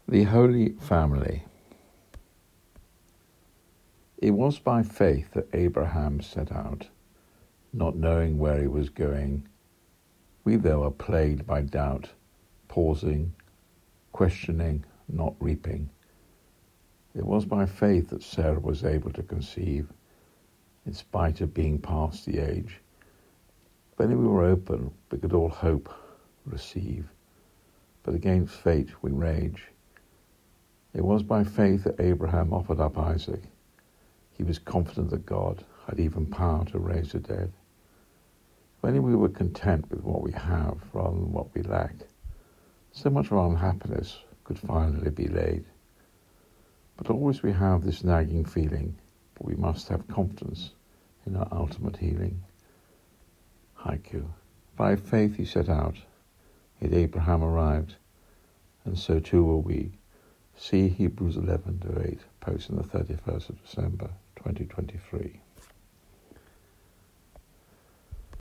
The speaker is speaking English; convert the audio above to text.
The Holy Family. It was by faith that Abraham set out, not knowing where he was going. We though are plagued by doubt, pausing, questioning, not reaping. It was by faith that Sarah was able to conceive, in spite of being past the age. When we were open, we could all hope, receive. But against fate we rage. It was by faith that Abraham offered up Isaac. He was confident that God had even power to raise the dead. When we were content with what we have rather than what we lack, so much of our unhappiness could finally be laid. But always we have this nagging feeling, but we must have confidence in our ultimate healing. Haiku. By faith he set out, yet Abraham arrived, and so too will we. See Hebrews 11-8, posted on the 31st of December, 2023.